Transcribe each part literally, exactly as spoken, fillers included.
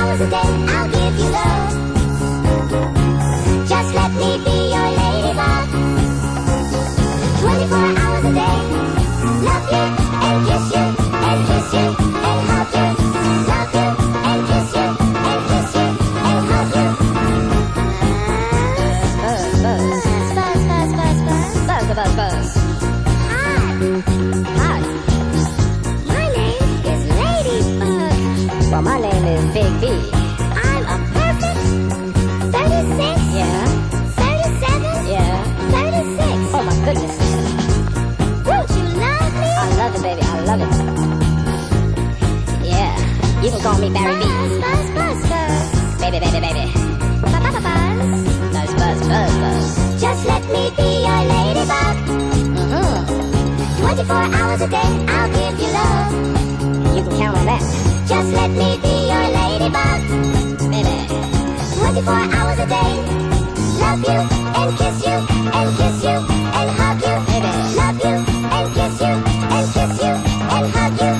hours a day, I'll give you love. Just let me be your ladybug. Twenty-four hours a day, love you and kiss you and kiss you and hug you. Love you and kiss you and kiss you and hug you. Buzz, buzz, Buzz, buzz, buzz, buzz. buzz, buzz, buzz. Hi, Hi. my name is Ladybug. Well, my name is Big B. I'm a perfect thirty-six, Yeah, thirty-seven, yeah. thirty-six. Oh my goodness. Won't you love me? I love it, baby. I love it. Yeah. You can call me Barry B. Buzz, buzz, buzz, buzz. Baby, baby, baby. Buzz, buzz, buzz. Buzz, buzz, buzz, buzz. Just let me be your ladybug. Mm-hmm. Twenty-four hours a day, I'll give you love. You can count on that. Just let me be your ladybug. Baby. Twenty-four hours a day, love you and kiss you and kiss you and hug you. Baby. Love you and kiss you and kiss you and hug you.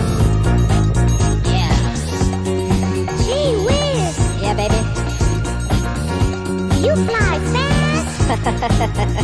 Yeah. Gee whiz, Yeah, baby. you fly fast.